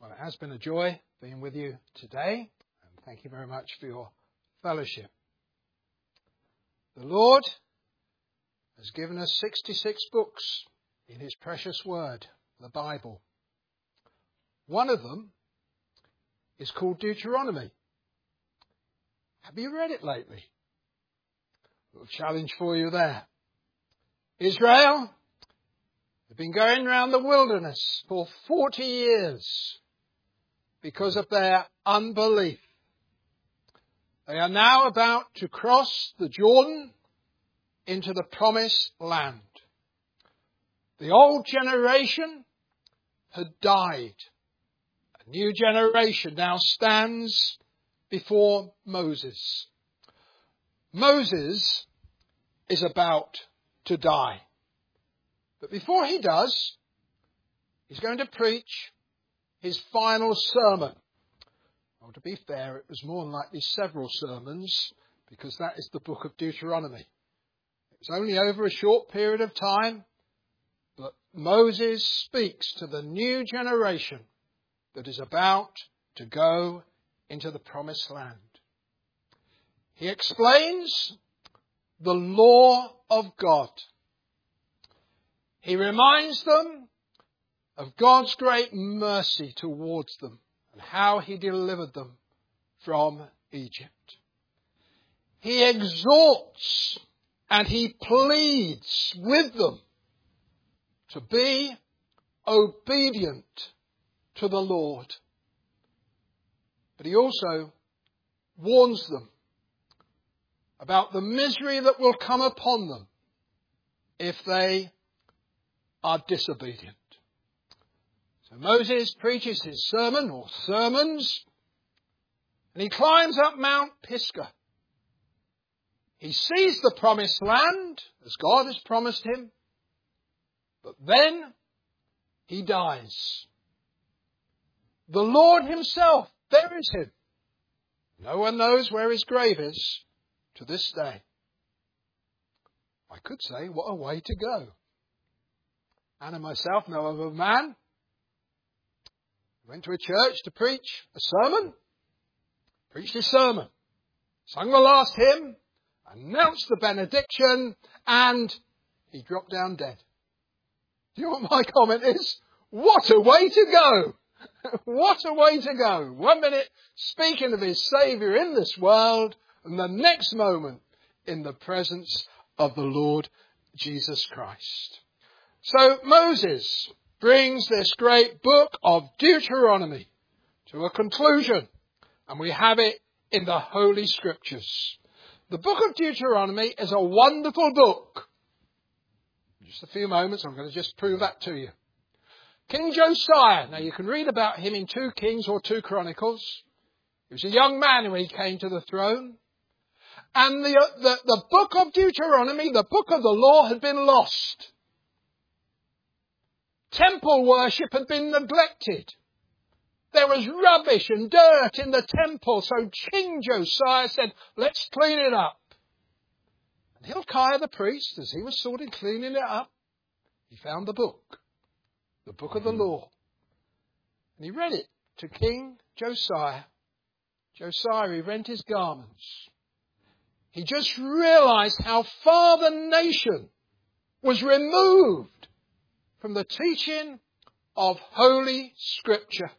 Well, it has been a joy being with you today, and thank you very much for your fellowship. The Lord has given us 66 books in his precious word, the Bible. One of them is called Deuteronomy. Have you read it lately? A little challenge for you there. Israel have been going around the wilderness for 40 years because of their unbelief. They are now about to cross the Jordan into the promised land. The old generation had died. A new generation now stands before Moses. Moses is about to die. But before he does, he's going to preach his final sermon. Well, to be fair, it was more than likely several sermons, because that is the book of Deuteronomy. It's only over a short period of time, but Moses speaks to the new generation that is about to go into the promised land. He explains the law of God. He reminds them of God's great mercy towards them and how he delivered them from Egypt. He exhorts and he pleads with them to be obedient to the Lord. But he also warns them about the misery that will come upon them if they are disobedient. So Moses preaches his sermon or sermons, and he climbs up Mount Pisgah. He sees the promised land as God has promised him, but then he dies. The Lord himself buries him. No one knows where his grave is to this day. I could say, what a way to go. Anne and myself know of a man who went to a church to preach a sermon, preached his sermon, sung the last hymn, announced the benediction, and he dropped down dead. Do you know what my comment is? What a way to go! What a way to go. 1 minute speaking of his Saviour in this world, and the next moment in the presence of the Lord Jesus Christ. So Moses brings this great book of Deuteronomy to a conclusion, and we have it in the Holy Scriptures. The book of Deuteronomy is a wonderful book. In just a few moments, I'm going to just prove that to you. King Josiah, now you can read about him in 2 Kings or 2 Chronicles. He was a young man when he came to the throne. And the book of Deuteronomy, the book of the law, had been lost. Temple worship had been neglected. There was rubbish and dirt in the temple. So King Josiah said, let's clean it up. And Hilkiah the priest, as he was sort of cleaning it up, he found the book of the law. And he read it to King Josiah. Josiah, he rent his garments. He just realized how far the nation was removed from the teaching of Holy Scripture.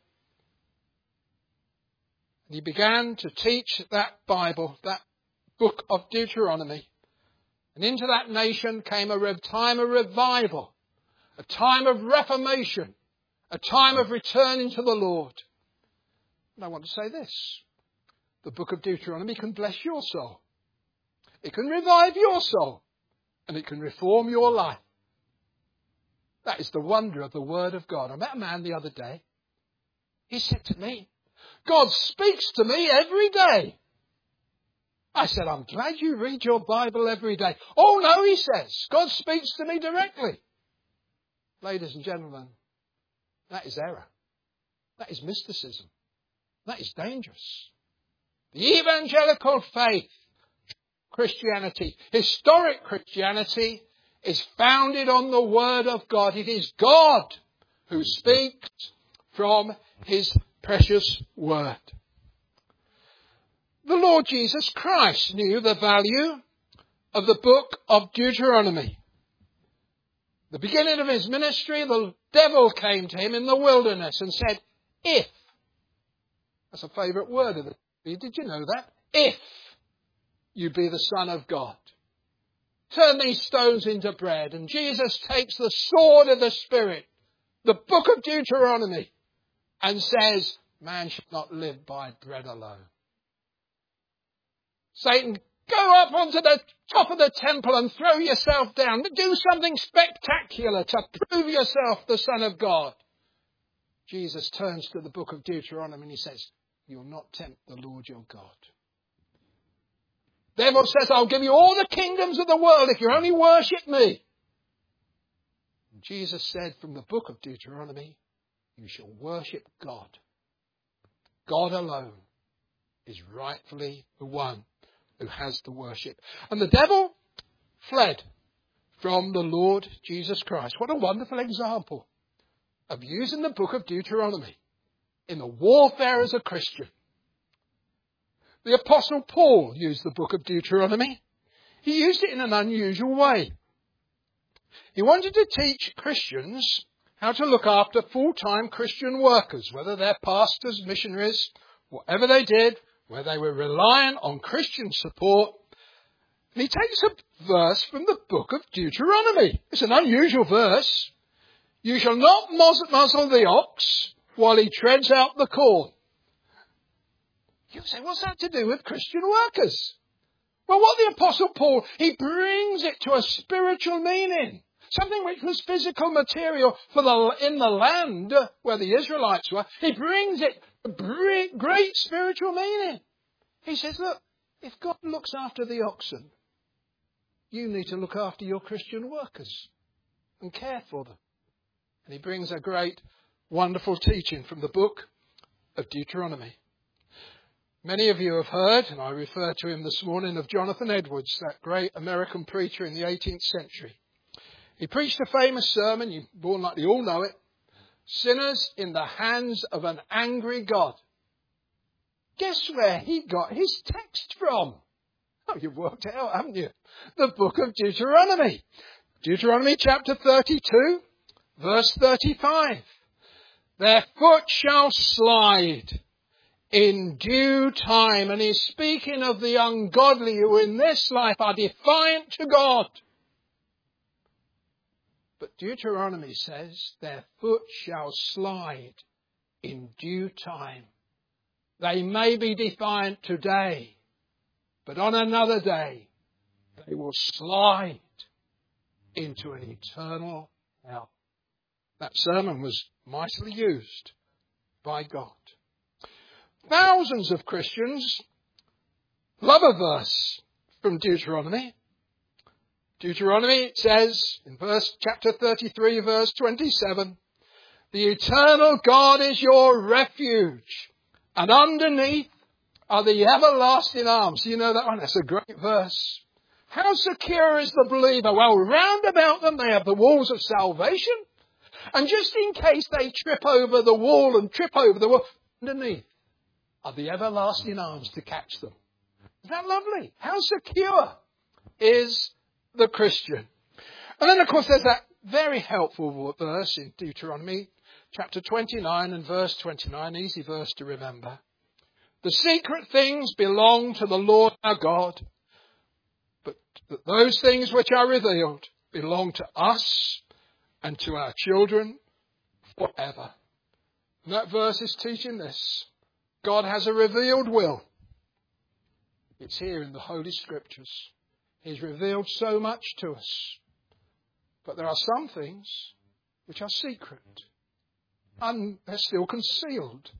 And he began to teach that Bible, that book of Deuteronomy. And into that nation came a time of revival, a time of reformation, a time of returning to the Lord. And I want to say this. The book of Deuteronomy can bless your soul. It can revive your soul. And it can reform your life. That is the wonder of the Word of God. I met a man the other day. He said to me, God speaks to me every day. I said, I'm glad you read your Bible every day. Oh no, he says, God speaks to me directly. Ladies and gentlemen, that is error. That is mysticism. That is dangerous. The evangelical faith, Christianity, historic Christianity, is founded on the Word of God. It is God who speaks from his precious word. The Lord Jesus Christ knew the value of the book of Deuteronomy. The beginning of his ministry, the devil came to him in the wilderness and said, if. That's a favourite word of it. Did you know that? If you be the Son of God. Turn these stones into bread. And Jesus takes the sword of the Spirit, the book of Deuteronomy, and says, man shall not live by bread alone. Satan, go up onto the top of the temple and throw yourself down. Do something spectacular to prove yourself the Son of God. Jesus turns to the book of Deuteronomy and he says, you'll not tempt the Lord your God. The devil says, I'll give you all the kingdoms of the world if you only worship me. And Jesus said from the book of Deuteronomy, you shall worship God. God alone is rightfully the one who has the worship. And the devil fled from the Lord Jesus Christ. What a wonderful example of using the book of Deuteronomy in the warfare as a Christian. The Apostle Paul used the book of Deuteronomy. He used it in an unusual way. He wanted to teach Christians how to look after full-time Christian workers, whether they're pastors, missionaries, whatever they did, where they were reliant on Christian support. And he takes a verse from the book of Deuteronomy. It's an unusual verse. You shall not muzzle the ox while he treads out the corn. You say, what's that to do with Christian workers? Well, what the Apostle Paul, he brings it to a spiritual meaning. Something which was physical material in the land where the Israelites were. He brings it to great spiritual meaning. He says, look, if God looks after the oxen, you need to look after your Christian workers and care for them. And he brings a great, wonderful teaching from the book of Deuteronomy. Many of you have heard, and I refer to him this morning, of Jonathan Edwards, that great American preacher in the 18th century. He preached a famous sermon, you more likely all know it, Sinners in the Hands of an Angry God. Guess where he got his text from? Oh, you've worked it out, haven't you? The book of Deuteronomy. Deuteronomy chapter 32, verse 35. Their foot shall slide in due time. And he's speaking of the ungodly who in this life are defiant to God. But Deuteronomy says their foot shall slide in due time. They may be defiant today, but on another day they will slide into an eternal hell. That sermon was mightily used by God. Thousands of Christians love a verse from Deuteronomy. Deuteronomy says in chapter 33, verse 27, the eternal God is your refuge, and underneath are the everlasting arms. You know that one? That's a great verse. How secure is the believer? Well, round about them they have the walls of salvation. And just in case they trip over the wall, underneath are the everlasting arms to catch them. Isn't that lovely? How secure is the Christian? And then, of course, there's that very helpful verse in Deuteronomy, chapter 29 and verse 29, easy verse to remember. The secret things belong to the Lord our God, but those things which are revealed belong to us and to our children forever. And that verse is teaching this. God has a revealed will. It's here in the Holy Scriptures. He's revealed so much to us. But there are some things which are secret. And they're still concealed.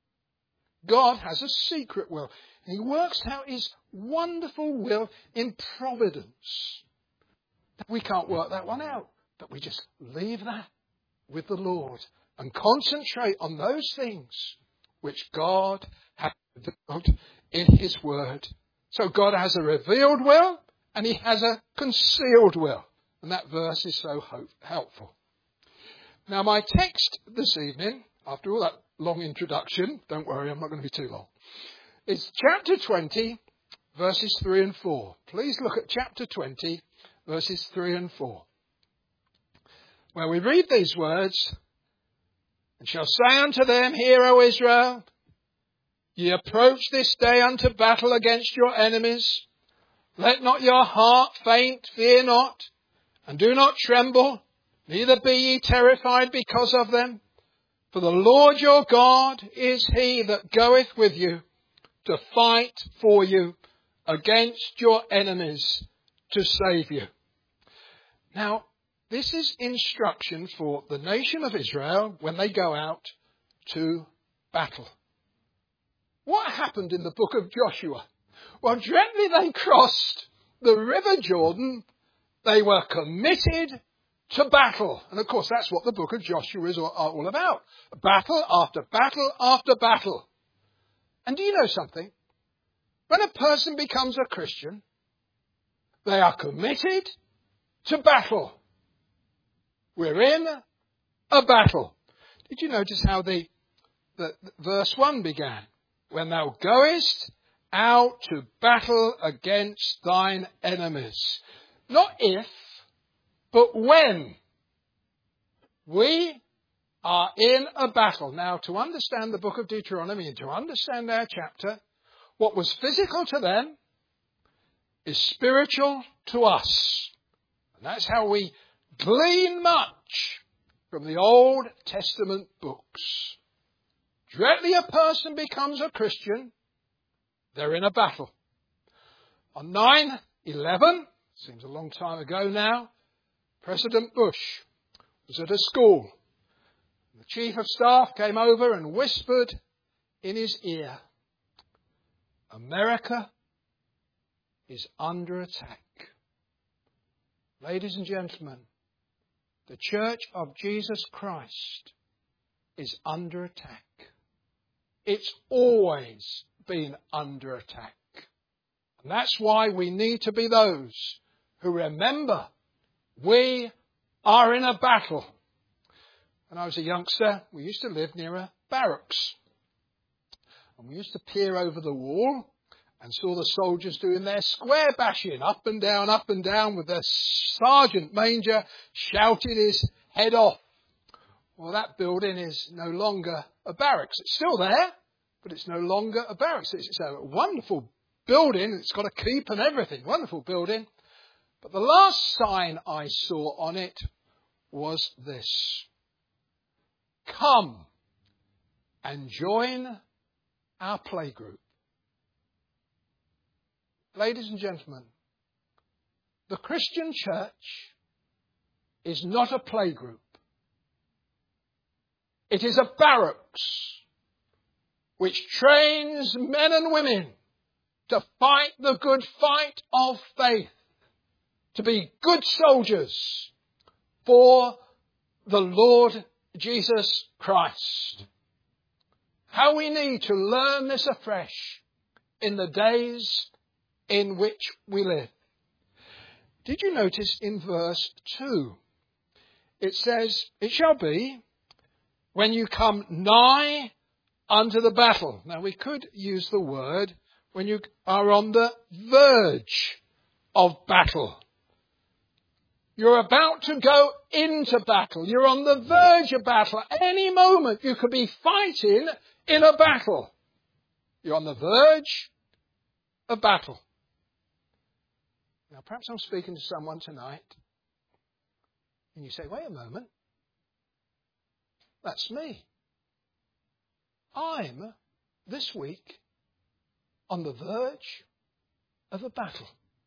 God has a secret will. And he works out his wonderful will in providence. We can't work that one out. But we just leave that with the Lord and concentrate on those things which God has revealed in his word. So God has a revealed will and he has a concealed will. And that verse is so helpful. Now my text this evening, after all that long introduction, don't worry, I'm not going to be too long. It's chapter 20, verses 3 and 4. Please look at chapter 20, verses 3 and 4. Where we read these words, and shall say unto them, Hear, O Israel, ye approach this day unto battle against your enemies. Let not your heart faint, fear not, and do not tremble, neither be ye terrified because of them. For the Lord your God is he that goeth with you to fight for you against your enemies to save you. Now, this is instruction for the nation of Israel when they go out to battle. What happened in the book of Joshua? Well, directly they crossed the river Jordan, they were committed to battle. And of course, that's what the book of Joshua is all about. Battle after battle after battle. And do you know something? When a person becomes a Christian, they are committed to battle. We're in a battle. Did you notice how the verse 1 began? When thou goest out to battle against thine enemies. Not if, but when. We are in a battle. Now, to understand the book of Deuteronomy and to understand their chapter, what was physical to them is spiritual to us. And that's how we glean much from the Old Testament books. Directly a person becomes a Christian, they're in a battle. On 9/11, seems a long time ago now, President Bush was at a school. The Chief of Staff came over and whispered in his ear, America is under attack. Ladies and gentlemen, the Church of Jesus Christ is under attack. It's always been under attack. And that's why we need to be those who remember we are in a battle. When I was a youngster, we used to live near a barracks. And we used to peer over the wall and saw the soldiers doing their square bashing, up and down, with their sergeant major shouting his head off. Well, that building is no longer a barracks. It's still there, but it's no longer a barracks. It's a wonderful building. It's got a keep and everything. Wonderful building. But the last sign I saw on it was this. Come and join our playgroup. Ladies and gentlemen, the Christian church is not a playgroup. It is a barracks which trains men and women to fight the good fight of faith, to be good soldiers for the Lord Jesus Christ. How we need to learn this afresh in the days in which we live. Did you notice in verse 2? It says, it shall be when you come nigh unto the battle. Now we could use the word when you are on the verge of battle. You're about to go into battle. You're on the verge of battle. At any moment you could be fighting in a battle. You're on the verge of battle. Now perhaps I'm speaking to someone tonight and you say, wait a moment. That's me. I'm, this week, on the verge of a battle.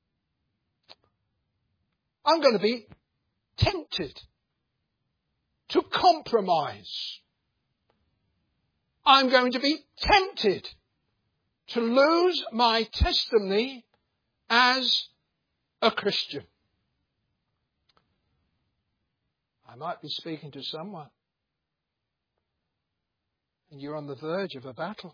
I'm going to be tempted to compromise. I'm going to be tempted to lose my testimony as a Christian. I might be speaking to someone and you're on the verge of a battle.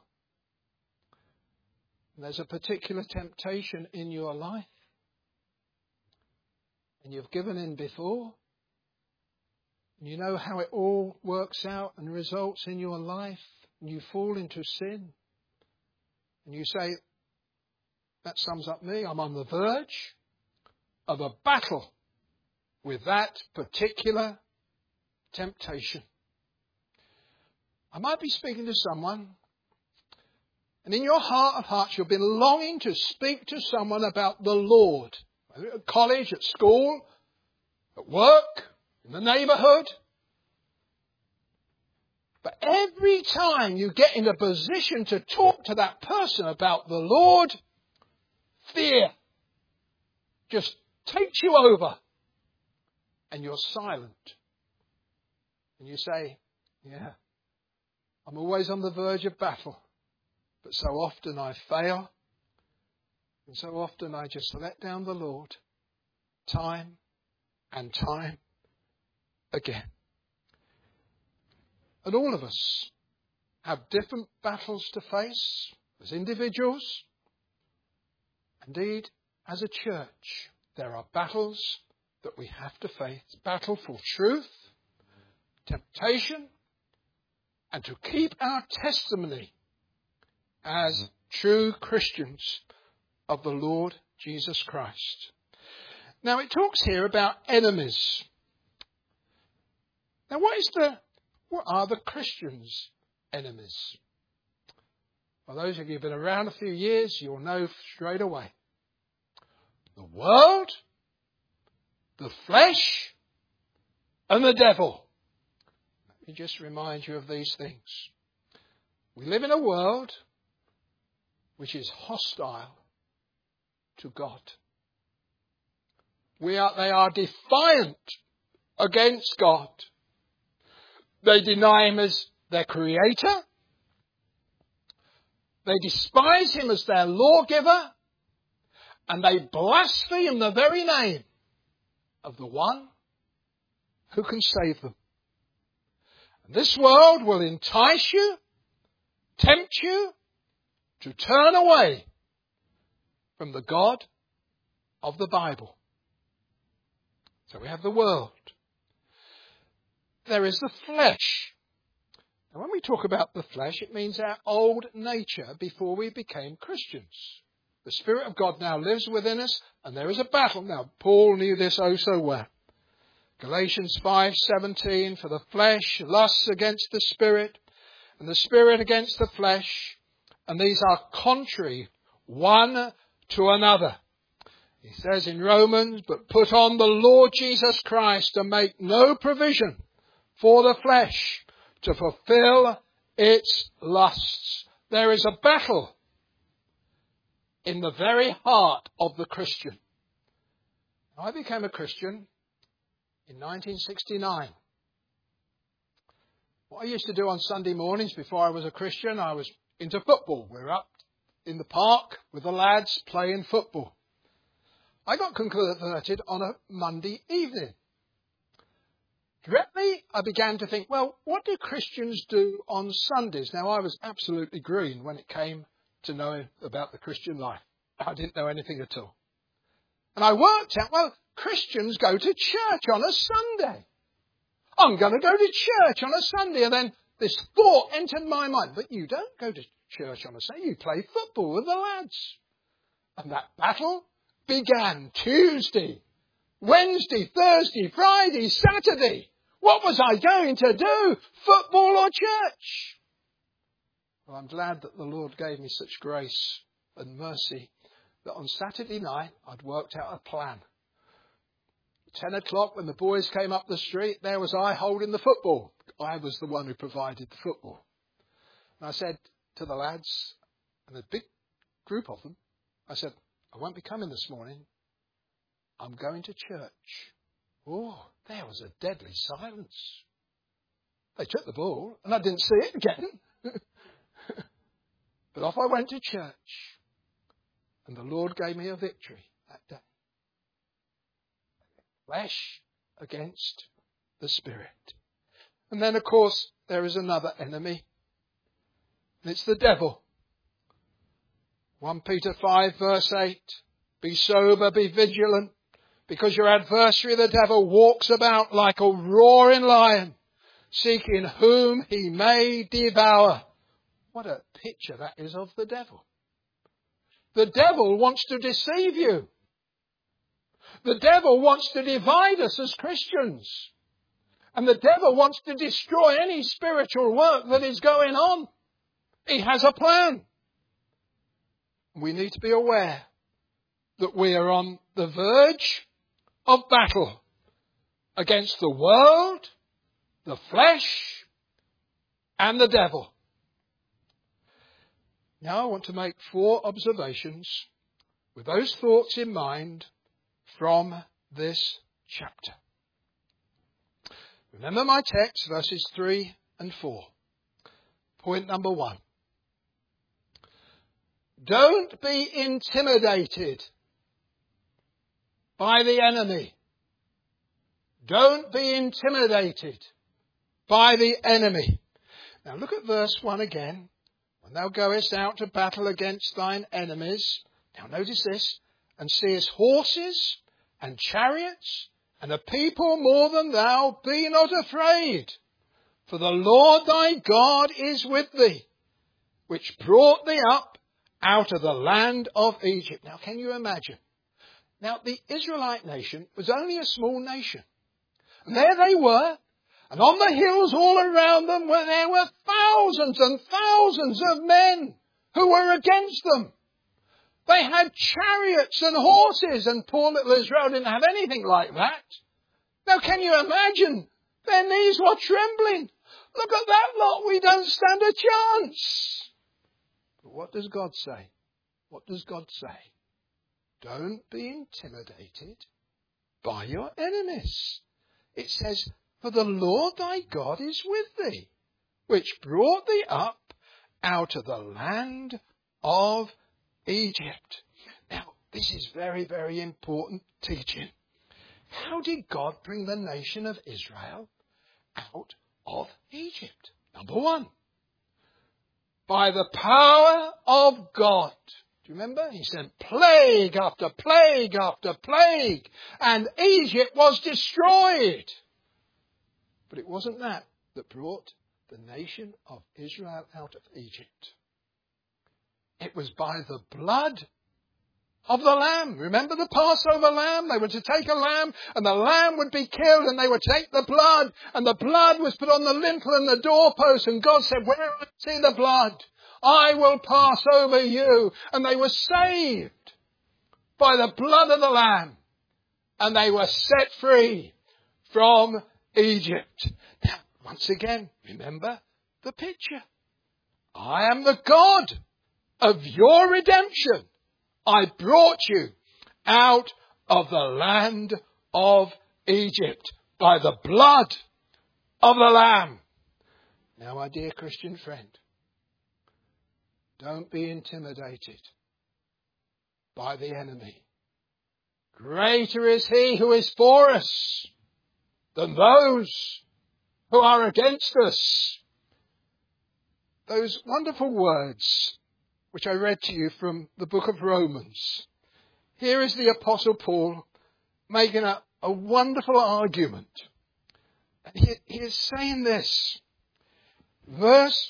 And there's a particular temptation in your life. And you've given in before. And you know how it all works out and results in your life. And you fall into sin. And you say, that sums up me. I'm on the verge of a battle with that particular temptation. I might be speaking to someone, and in your heart of hearts you've been longing to speak to someone about the Lord, whether at college, at school, at work, in the neighbourhood. But every time you get in a position to talk to that person about the Lord, fear just takes you over and you're silent. And you say, yeah, I'm always on the verge of battle, but so often I fail, and so often I just let down the Lord, time and time again. And all of us have different battles to face as individuals. Indeed, as a church, there are battles that we have to face. Battle for truth, temptation, and to keep our testimony as true Christians of the Lord Jesus Christ. Now it talks here about enemies. Now what are the Christians' enemies? Well, those of you who've been around a few years, you'll know straight away. The world, the flesh, and the devil. Let me just remind you of these things. We live in a world which is hostile to God. They are defiant against God. They deny him as their creator. They despise him as their lawgiver. And they blaspheme the very name of the one who can save them. And this world will entice you, tempt you to turn away from the God of the Bible. So we have the world. There is the flesh. And when we talk about the flesh, it means our old nature before we became Christians. The Spirit of God now lives within us, and there is a battle. Now, Paul knew this oh so well. Galatians 5:17, for the flesh lusts against the Spirit, and the Spirit against the flesh, and these are contrary one to another. He says in Romans, but put on the Lord Jesus Christ and make no provision for the flesh to fulfill its lusts. There is a battle in the very heart of the Christian. I became a Christian in 1969. What I used to do on Sunday mornings before I was a Christian, I was into football. We were up in the park with the lads playing football. I got converted on a Monday evening. Directly, I began to think, well, what do Christians do on Sundays? Now, I was absolutely green when it came to know about the Christian life. I didn't know anything at all. And I worked out, well, Christians go to church on a Sunday. I'm going to go to church on a Sunday. And then this thought entered my mind, but you don't go to church on a Sunday, you play football with the lads. And that battle began Tuesday, Wednesday, Thursday, Friday, Saturday. What was I going to do? Football or church? Well, I'm glad that the Lord gave me such grace and mercy that on Saturday night I'd worked out a plan. 10 o'clock when the boys came up the street, there was I holding the football. I was the one who provided the football. And I said to the lads, and a big group of them, I said, I won't be coming this morning. I'm going to church. Oh, there was a deadly silence. They took the ball and I didn't see it again. But off I went to church. And the Lord gave me a victory that day. Flesh against the Spirit. And then, of course, there is another enemy. And it's the devil. 1 Peter 5 verse 8. Be sober, be vigilant. because your adversary, the devil, walks about like a roaring lion, seeking whom he may devour. What a picture that is of the devil. The devil wants to deceive you. The devil wants to divide us as Christians. And the devil wants to destroy any spiritual work that is going on. He has a plan. We need to be aware that we are on the verge of battle against the world, the flesh, and the devil. Now I want to make 4 observations with those thoughts in mind from this chapter. Remember my text, verses 3 and 4. Point number 1. Don't be intimidated by the enemy. Don't be intimidated by the enemy. Now look at verse 1 again. When thou goest out to battle against thine enemies, now notice this, and seest horses and chariots and a people more than thou, be not afraid, for the Lord thy God is with thee, which brought thee up out of the land of Egypt. Now can you imagine? Now the Israelite nation was only a small nation. And there they were, and on the hills all around them there were thousands and thousands of men who were against them. They had chariots and horses, and poor little Israel didn't have anything like that. Now can you imagine? Their knees were trembling. Look at that lot, we don't stand a chance. But what does God say? What does God say? Don't be intimidated by your enemies. It says, for the Lord thy God is with thee, which brought thee up out of the land of Egypt. Now, this is very, very important teaching. How did God bring the nation of Israel out of Egypt? Number 1, by the power of God. Do you remember? He sent plague after plague after plague, and Egypt was destroyed. But it wasn't that brought the nation of Israel out of Egypt. It was by the blood of the lamb. Remember the Passover lamb? They were to take a lamb, and the lamb would be killed, and they would take the blood, and the blood was put on the lintel and the doorpost, and God said, where I see the blood, I will pass over you. And they were saved by the blood of the lamb, and they were set free from Egypt. Now, once again, remember the picture. I am the God of your redemption. I brought you out of the land of Egypt by the blood of the Lamb. Now, my dear Christian friend, don't be intimidated by the enemy. Greater is he who is for us than those who are against us. Those wonderful words which I read to you from the book of Romans. Here is the Apostle Paul making a wonderful argument. And he is saying this. Verse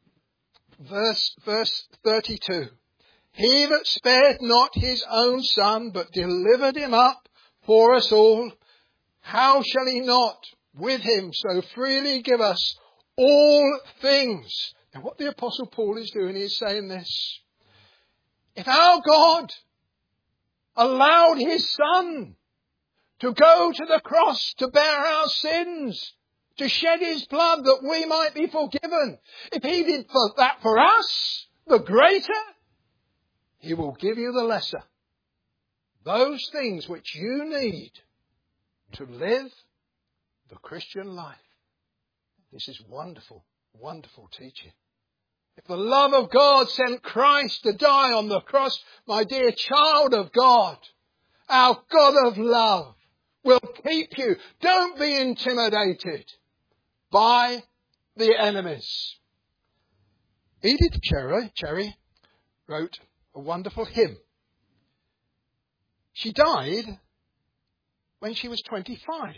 32. He that spared not his own son, but delivered him up for us all, how shall he not with him so freely give us all things? And what the Apostle Paul is doing is saying this. If our God allowed his Son to go to the cross to bear our sins, to shed his blood that we might be forgiven, if he did that for us, the greater, he will give you the lesser. Those things which you need to live the Christian life. This is wonderful, wonderful teaching. If the love of God sent Christ to die on the cross, my dear child of God, our God of love will keep you. Don't be intimidated by the enemies. Edith Cherry wrote a wonderful hymn. She died when she was 25.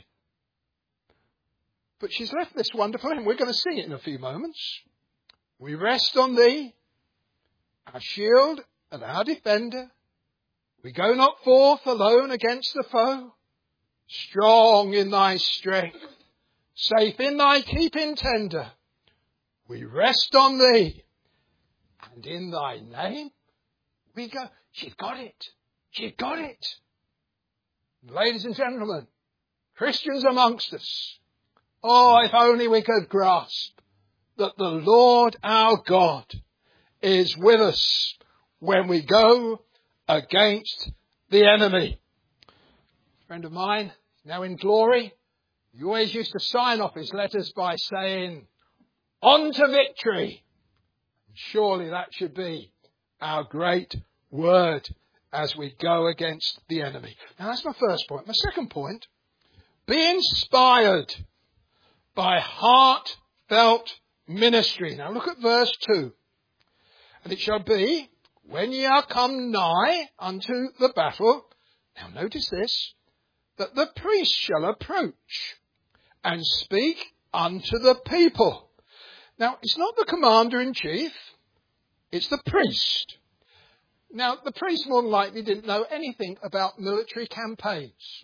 But she's left this wonderful hymn. We're going to sing it in a few moments. We rest on thee, our shield and our defender. We go not forth alone against the foe. Strong in thy strength, safe in thy keeping tender. We rest on thee, and in thy name we go. She's got it. She's got it. Ladies and gentlemen, Christians amongst us, oh, if only we could grasp that the Lord our God is with us when we go against the enemy. A friend of mine, now in glory, he always used to sign off his letters by saying, on to victory. Surely that should be our great word as we go against the enemy. Now that's my first point. My second point, be inspired by heartfelt ministry. Now look at verse 2. And it shall be, when ye are come nigh unto the battle, now notice this, that the priest shall approach and speak unto the people. Now, it's not the commander-in-chief, it's the priest. Now, the priest more than likely didn't know anything about military campaigns,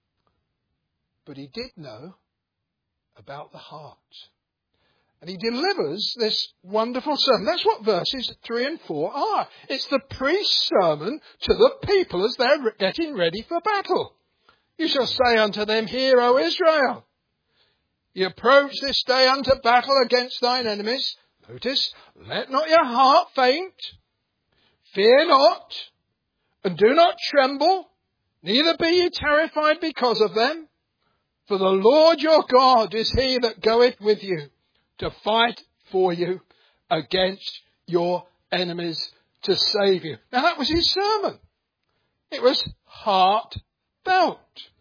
but he did know about the heart. And he delivers this wonderful sermon. That's what verses 3 and 4 are. It's the priest's sermon to the people as they're getting ready for battle. You shall say unto them, Hear, O Israel, ye approach this day unto battle against thine enemies. Notice, let not your heart faint, fear not, and do not tremble, neither be ye terrified because of them. For the Lord your God is he that goeth with you to fight for you against your enemies to save you. Now that was his sermon. It was heartfelt.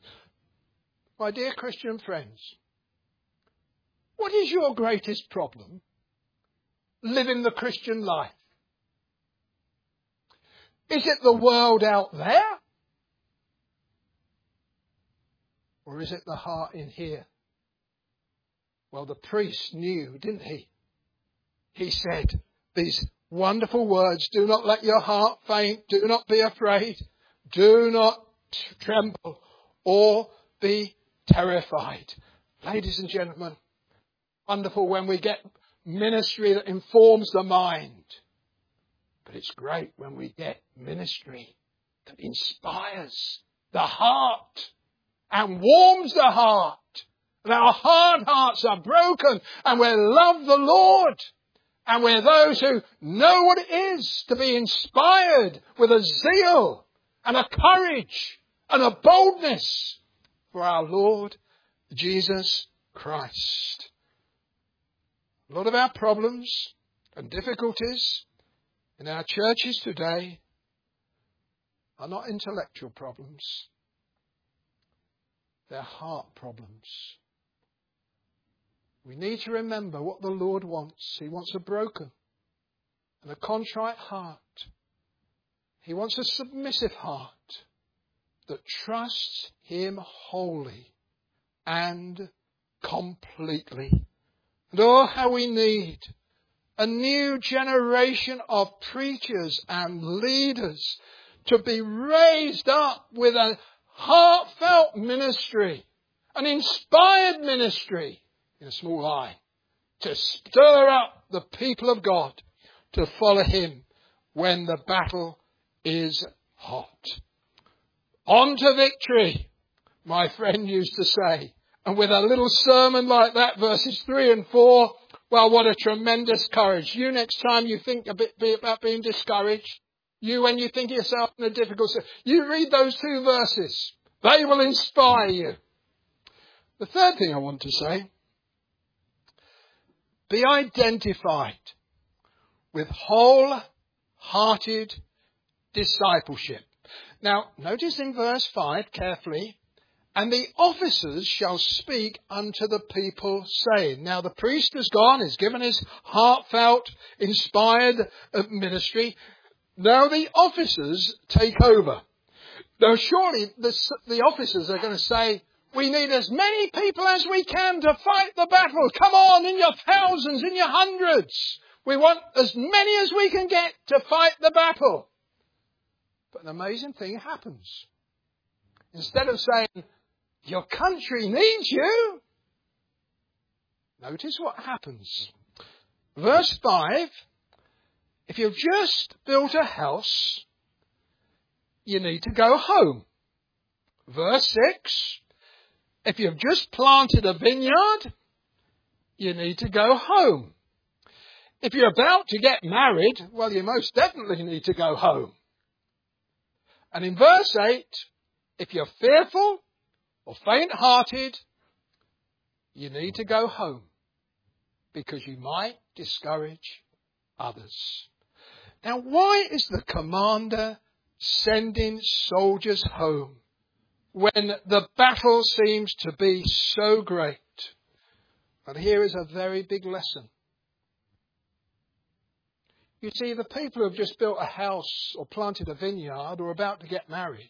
My dear Christian friends, what is your greatest problem living the Christian life? Is it the world out there? Or is it the heart in here? Well, the priest knew, didn't he? He said these wonderful words, do not let your heart faint, do not be afraid, do not tremble or be terrified. Ladies and gentlemen, wonderful when we get ministry that informs the mind. But it's great when we get ministry that inspires the heart and warms the heart. And our hard hearts are broken and we love the Lord. And we're those who know what it is to be inspired with a zeal and a courage and a boldness for our Lord Jesus Christ. A lot of our problems and difficulties in our churches today are not intellectual problems. They're heart problems. We need to remember what the Lord wants. He wants a broken and a contrite heart. He wants a submissive heart that trusts him wholly and completely. And oh, how we need a new generation of preachers and leaders to be raised up with a heartfelt ministry, an inspired ministry, in a small eye, to stir up the people of God to follow him when the battle is hot. On to victory, my friend used to say. And with a little sermon like that, verses 3 and 4, well, what a tremendous courage. You, next time you think a bit about being discouraged, when you think of yourself in a difficult situation, you read those 2 verses. They will inspire you. The third thing I want to say, be identified with wholehearted discipleship. Now, notice in verse 5 carefully, and the officers shall speak unto the people, saying. Now, the priest has gone, he's given his heartfelt, inspired ministry. Now the officers take over. Now surely the officers are going to say, we need as many people as we can to fight the battle. Come on, in your thousands, in your hundreds. We want as many as we can get to fight the battle. But an amazing thing happens. Instead of saying, your country needs you, notice what happens. Verse 5, if you've just built a house, you need to go home. Verse 6, if you've just planted a vineyard, you need to go home. If you're about to get married, well, you most definitely need to go home. And in verse 8, if you're fearful or faint-hearted, you need to go home because you might discourage others. Now, why is the commander sending soldiers home when the battle seems to be so great? But here is a very big lesson. You see, the people who have just built a house or planted a vineyard or about to get married,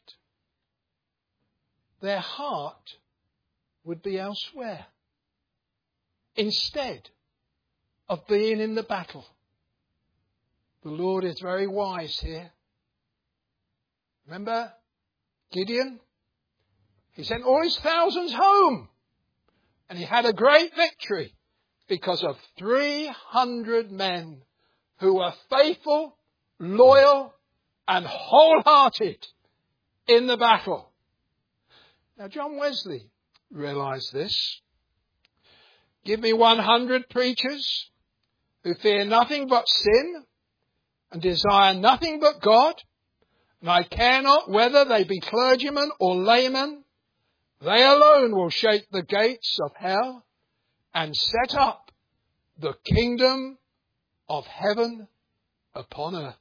their heart would be elsewhere instead of being in the battle. The Lord is very wise here. Remember Gideon? He sent all his thousands home and he had a great victory because of 300 men who were faithful, loyal, and wholehearted in the battle. Now, John Wesley realized this. Give me 100 preachers who fear nothing but sin and desire nothing but God, and I care not whether they be clergymen or laymen, they alone will shake the gates of hell and set up the kingdom of heaven upon earth.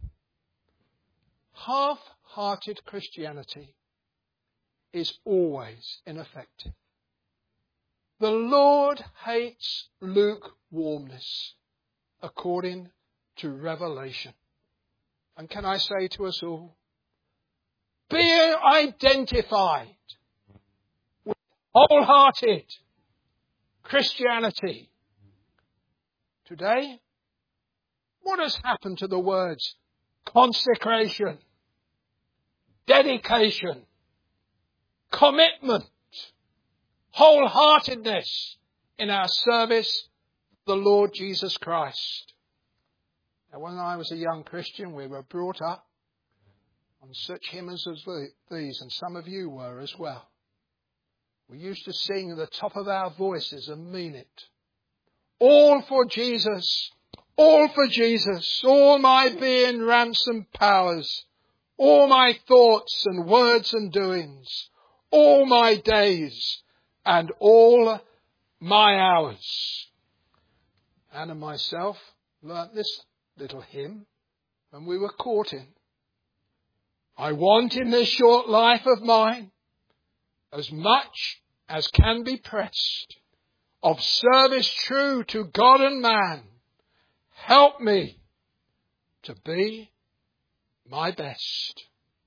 Half-hearted Christianity is always ineffective. The Lord hates lukewarmness, according to Revelation. And can I say to us all, be identified with wholehearted Christianity. Today, what has happened to the words consecration, dedication, commitment, wholeheartedness in our service to the Lord Jesus Christ? Now, when I was a young Christian, we were brought up on such hymns as these, and some of you were as well. We used to sing at the top of our voices and mean it. All for Jesus, all for Jesus, all my being ransomed powers, all my thoughts and words and doings, all my days and all my hours. Anne and myself learnt this little hymn when we were courting. I want in this short life of mine as much as can be pressed of service true to God and man. Help me to be my best.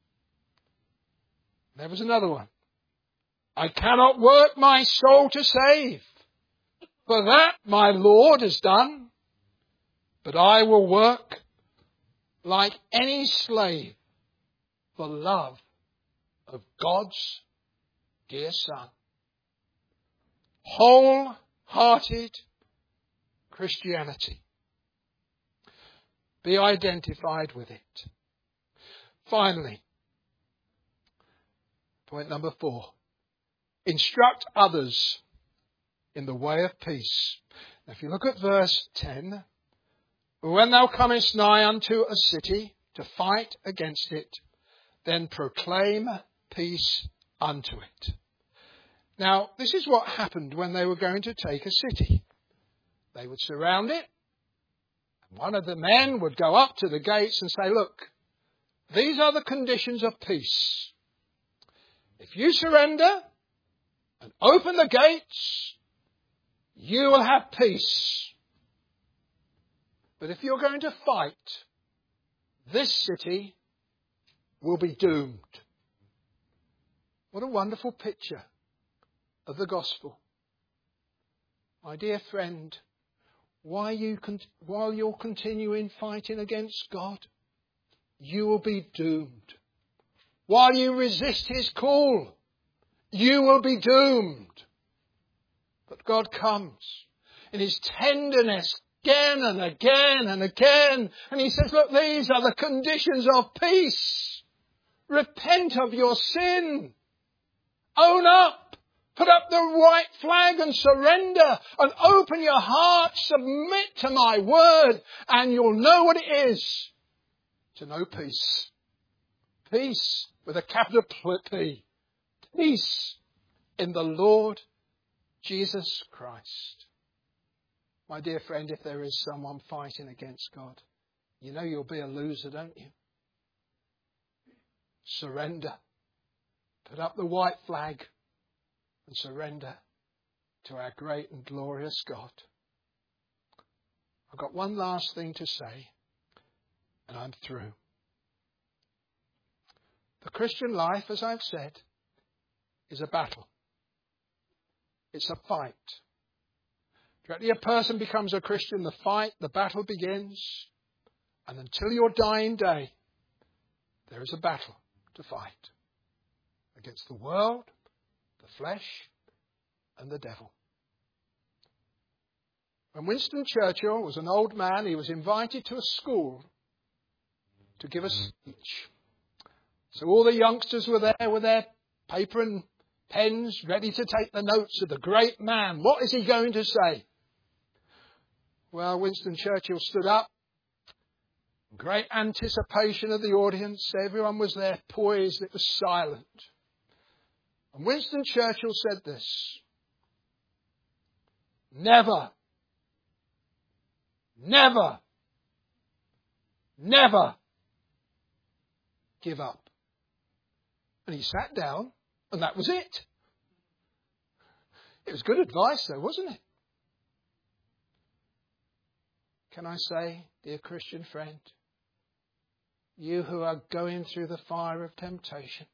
There was another one. I cannot work my soul to save, for that my Lord has done. But I will work like any slave for love of God's dear Son. Wholehearted Christianity. Be identified with it. Finally, point number 4. Instruct others in the way of peace. Now, if you look at verse 10, when thou comest nigh unto a city to fight against it, then proclaim peace unto it. Now, this is what happened when they were going to take a city. They would surround it, and one of the men would go up to the gates and say, look, these are the conditions of peace. If you surrender and open the gates, you will have peace. But if you're going to fight, this city will be doomed. What a wonderful picture of the gospel. My dear friend, while you're continuing fighting against God, you will be doomed. While you resist his call, you will be doomed. But God comes in his tenderness again and again and again. And he says, look, these are the conditions of peace. Repent of your sin. Own up. Put up the white flag and surrender. And open your heart. Submit to my word. And you'll know what it is to know peace. Peace with a capital P. Peace in the Lord Jesus Christ. My dear friend, if there is someone fighting against God, you know you'll be a loser, don't you? Surrender. Put up the white flag and surrender to our great and glorious God. I've got one last thing to say, and I'm through. The Christian life, as I've said, is a battle. It's a fight. Directly a person becomes a Christian, the battle begins. And until your dying day, there is a battle to fight against the world, the flesh, and the devil. When Winston Churchill was an old man, he was invited to a school to give a speech. So all the youngsters were there with their paper and pens ready to take the notes of the great man. What is he going to say? Well, Winston Churchill stood up. Great anticipation of the audience. Everyone was there poised. It was silent. And Winston Churchill said this: never, never, never give up. And he sat down, and that was it. It was good advice, though, wasn't it? Can I say, dear Christian friend, you who are going through the fire of temptation,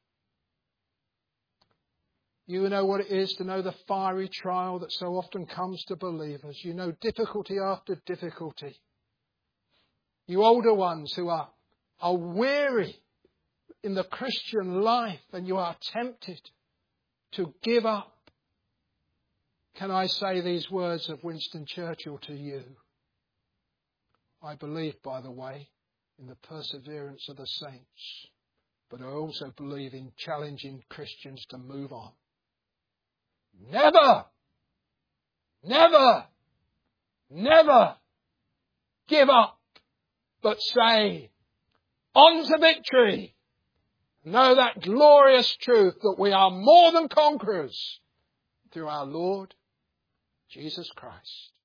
you know what it is to know the fiery trial that so often comes to believers. You know difficulty after difficulty. You older ones who are weary in the Christian life and you are tempted to give up. Can I say these words of Winston Churchill to you? I believe, by the way, in the perseverance of the saints, but I also believe in challenging Christians to move on. Never, never, never give up, but say, on to victory. Know that glorious truth that we are more than conquerors through our Lord Jesus Christ.